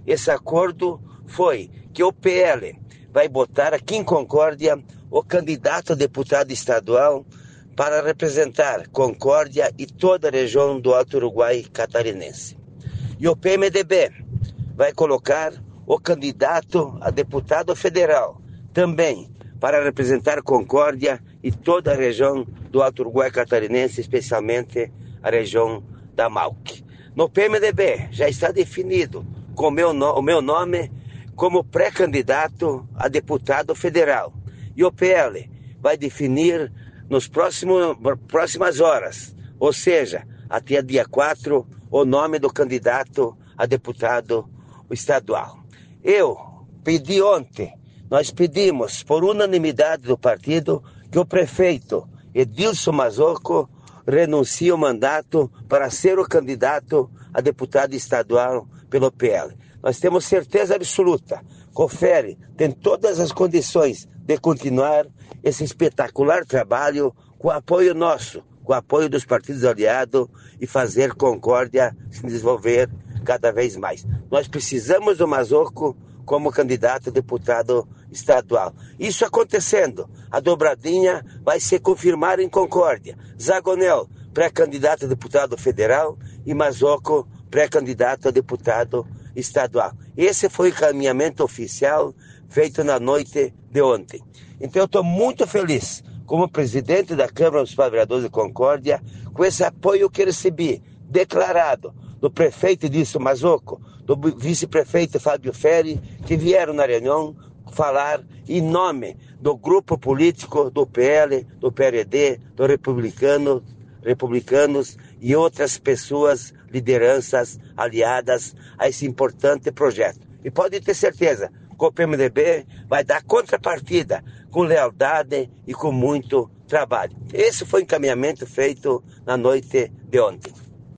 esse acordo foi que o PL vai botar aqui em Concórdia o candidato a deputado estadual para representar Concórdia e toda a região do Alto Uruguai catarinense. E o PMDB vai colocar o candidato a deputado federal, também para representar Concórdia e toda a região do Alto Uruguai catarinense, especialmente a região da Mauc. No PMDB já está definido o meu nome como pré-candidato a deputado federal. E o PL vai definir nas próximas horas, ou seja, até dia 4, o nome do candidato a deputado estadual. Nós pedimos por unanimidade do partido que o prefeito Edilson Mazocco renuncie ao mandato para ser o candidato a deputado estadual pelo PL. Nós temos certeza absoluta que o FERE tem todas as condições de continuar esse espetacular trabalho com apoio nosso, com apoio dos partidos aliados e fazer Concórdia se desenvolver cada vez mais. Nós precisamos do Mazocco como candidato a deputado estadual. Isso acontecendo, a dobradinha vai se confirmar em Concórdia. Zagonel, pré-candidato a deputado federal, e Mazocco, pré-candidato a deputado estadual. Esse foi o encaminhamento oficial feito na noite de ontem. Então eu estou muito feliz, como presidente da Câmara dos Vereadores de Concórdia, com esse apoio que recebi, declarado, do prefeito Edilson Mazocco, do vice-prefeito Fábio Fere, que vieram na reunião falar em nome do grupo político do PL, do PRD, do Republicanos e outras pessoas, lideranças aliadas a esse importante projeto. E pode ter certeza que o PMDB vai dar contrapartida com lealdade e com muito trabalho. Esse foi o encaminhamento feito na noite de ontem.